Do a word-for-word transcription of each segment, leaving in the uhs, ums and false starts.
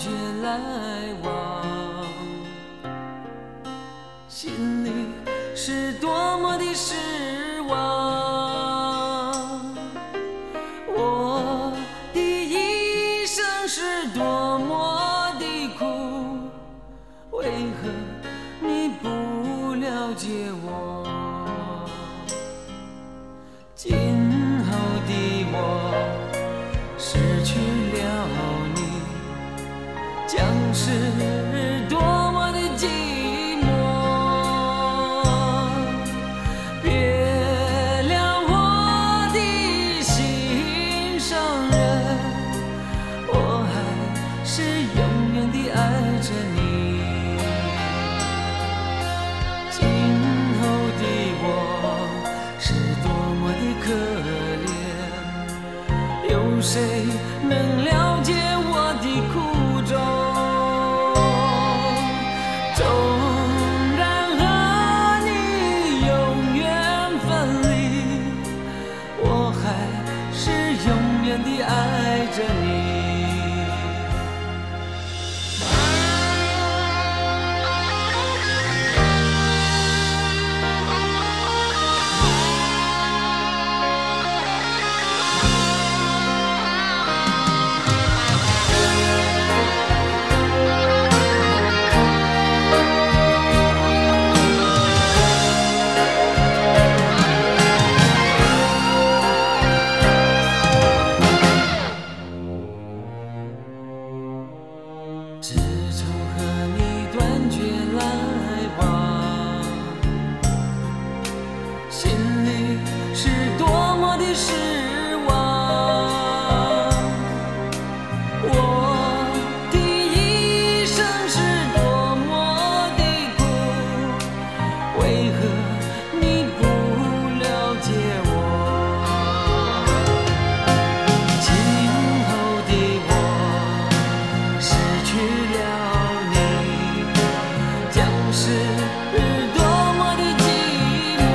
绝来往，心里是多么的失望。我的一生是多么的苦，为何你不了解我？今后的我失去了你，将是多么的寂寞。别了我的心上人，我还是永远地爱着你。今后的我是多么的可怜，有谁能了解我的苦衷？纵然和你永远分离，我还是永远地爱着你。自从和你断绝来往，心里是多么的失望。我的一生是多么的苦，为何你不了解我？今后的我失去了你，将是多么的寂寞。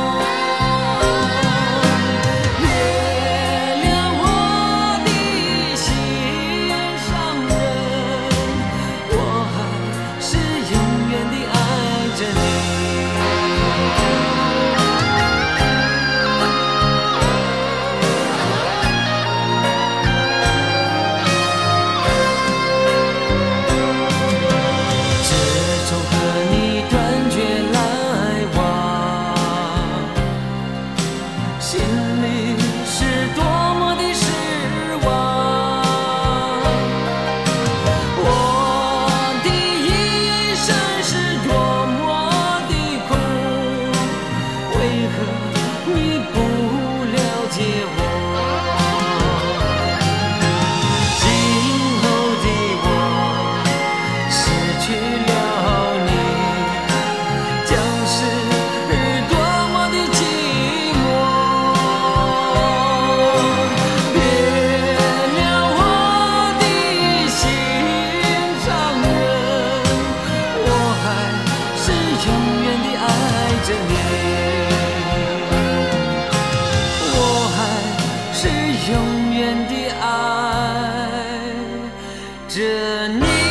别了我的心上人，我还是永远地爱着你。自从和你断绝来往，心里是多么的失望。我的一生是多么的苦，为何你不了解我？今后的我失去了你，将是多么的寂寞。别了我的心上人，我还是永远地爱着你，我还是永远地爱着你。